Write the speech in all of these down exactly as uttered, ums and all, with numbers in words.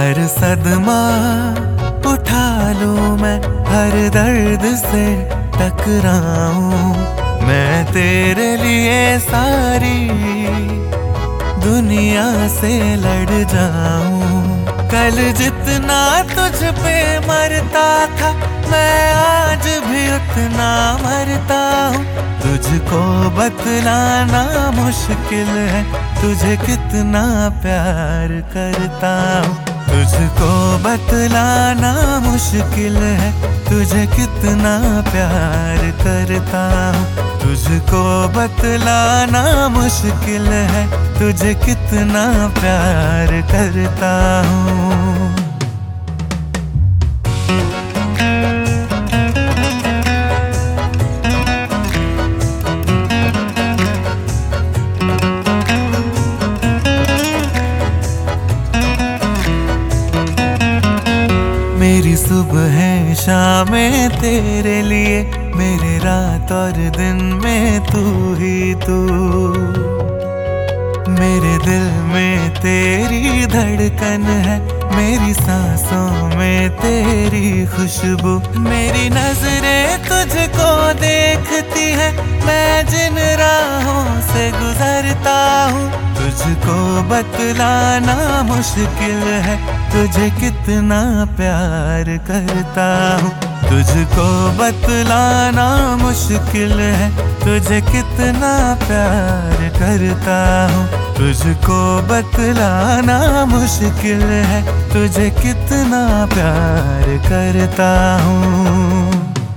हर सदमा उठा लूं मैं, हर दर्द से टकराऊं मैं, तेरे लिए सारी दुनिया से लड़ जाऊं। कल जितना तुझ पे मरता था, मैं आज भी उतना मरता हूँ। तुझको बतलाना मुश्किल है, तुझे कितना प्यार करता हूँ। तुझको बतलाना मुश्किल है, तुझे कितना प्यार करता हूँ। तुझको बतलाना मुश्किल है, तुझे कितना प्यार करता हूँ। मेरी सुबह है शामें तेरे लिए, मेरे रात और दिन में तू ही तू। मेरे दिल में तेरी धड़कन है, मेरी सांसों में तेरी खुशबू। मेरी नजरें तुझको देखती है, मैं जिन राहों से गुजरता हूँ। तुझको बतलाना मुश्किल है, तुझे कितना प्यार करता हूँ। तुझको बतलाना मुश्किल है, तुझे कितना प्यार करता हूँ। तुझको बतलाना मुश्किल है, तुझे कितना प्यार करता हूँ।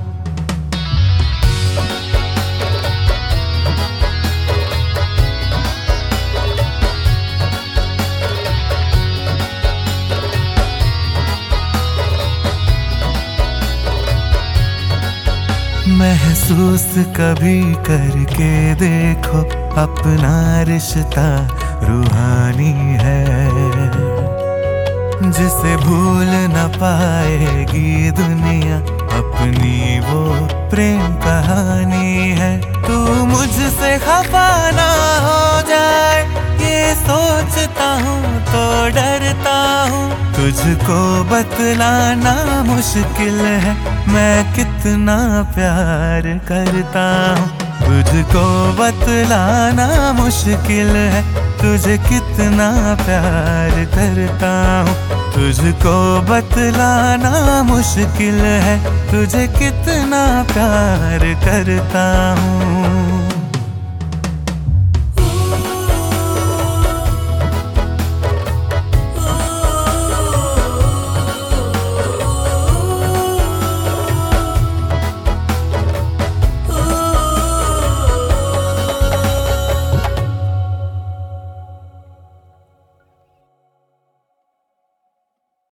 महसूस कभी करके देखो, अपना रिश्ता रूहानी है, जिसे भूल न पाएगी दुनिया। अपनी वो प्रेम कहानी है। तू मुझसे खफा ना हो जाए, ये सोचता हूँ तो डरता हूँ। तुझको बतलाना मुश्किल है, मैं कितना प्यार करता हूँ। तुझको बतलाना मुश्किल है, तुझे कितना प्यार करता हूँ। तुझको बतलाना मुश्किल है, तुझे कितना प्यार करता हूँ।